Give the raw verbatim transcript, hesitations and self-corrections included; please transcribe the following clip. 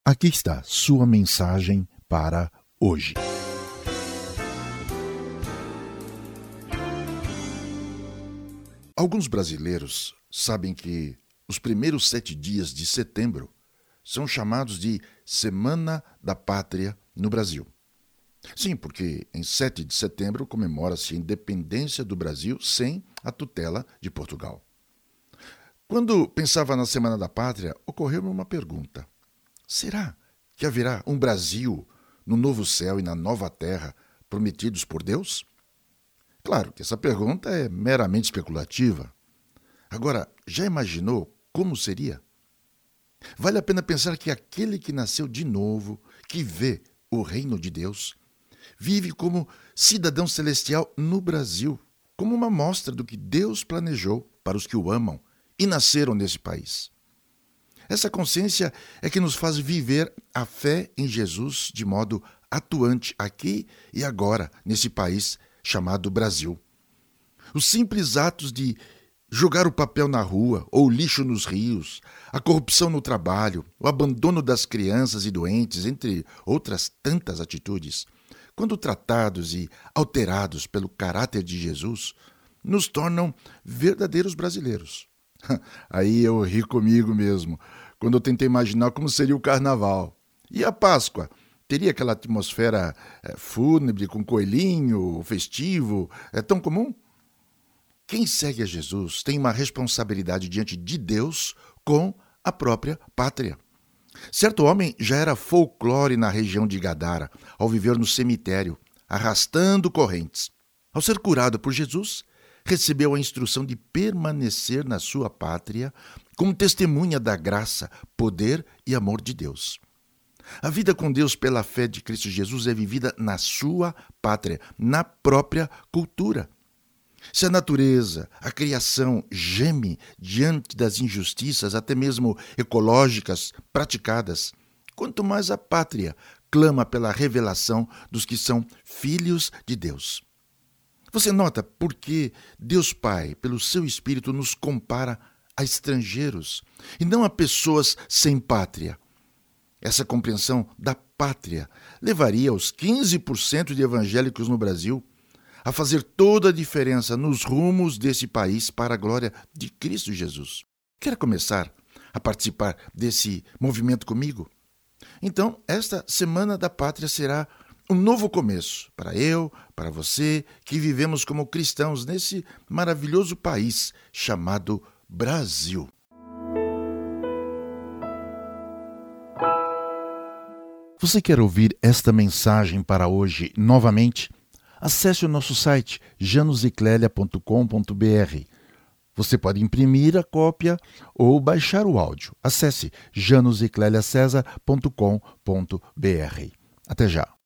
Aqui está sua mensagem para hoje. Alguns brasileiros sabem que os primeiros sete dias de setembro são chamados de Semana da Pátria no Brasil. Sim, porque em sete de setembro comemora-se a independência do Brasil sem a tutela de Portugal. Quando pensava na Semana da Pátria, ocorreu-me uma pergunta. Será que haverá um Brasil no novo céu e na nova terra prometidos por Deus? Claro que essa pergunta é meramente especulativa. Agora, já imaginou como seria? Vale a pena pensar que aquele que nasceu de novo, que vê o reino de Deus, vive como cidadão celestial no Brasil, como uma mostra do que Deus planejou para os que o amam e nasceram nesse país. Essa consciência é que nos faz viver a fé em Jesus de modo atuante aqui e agora, nesse país chamado Brasil. Os simples atos de jogar o papel na rua ou o lixo nos rios, a corrupção no trabalho, o abandono das crianças e doentes, entre outras tantas atitudes, quando tratados e alterados pelo caráter de Jesus, nos tornam verdadeiros brasileiros. Aí eu ri comigo mesmo, quando eu tentei imaginar como seria o carnaval. E a Páscoa? Teria aquela atmosfera é, fúnebre, com coelhinho, festivo, é tão comum? Quem segue a Jesus tem uma responsabilidade diante de Deus com a própria pátria. Certo homem já era folclore na região de Gadara, ao viver no cemitério, arrastando correntes. Ao ser curado por Jesus, recebeu a instrução de permanecer na sua pátria como testemunha da graça, poder e amor de Deus. A vida com Deus pela fé de Cristo Jesus é vivida na sua pátria, na própria cultura. Se a natureza, a criação, geme diante das injustiças, até mesmo ecológicas, praticadas, quanto mais a pátria clama pela revelação dos que são filhos de Deus. Você nota por que Deus Pai, pelo seu Espírito, nos compara a estrangeiros e não a pessoas sem pátria. Essa compreensão da pátria levaria os quinze por cento de evangélicos no Brasil a fazer toda a diferença nos rumos desse país para a glória de Cristo Jesus. Quer começar a participar desse movimento comigo? Então, esta Semana da Pátria será um novo começo para eu, para você, que vivemos como cristãos nesse maravilhoso país chamado Brasil. Você quer ouvir esta mensagem para hoje novamente? Acesse o nosso site janos e clélia ponto com ponto b r. Você pode imprimir a cópia ou baixar o áudio. Acesse janos e clélia césar ponto com ponto b r. Até já!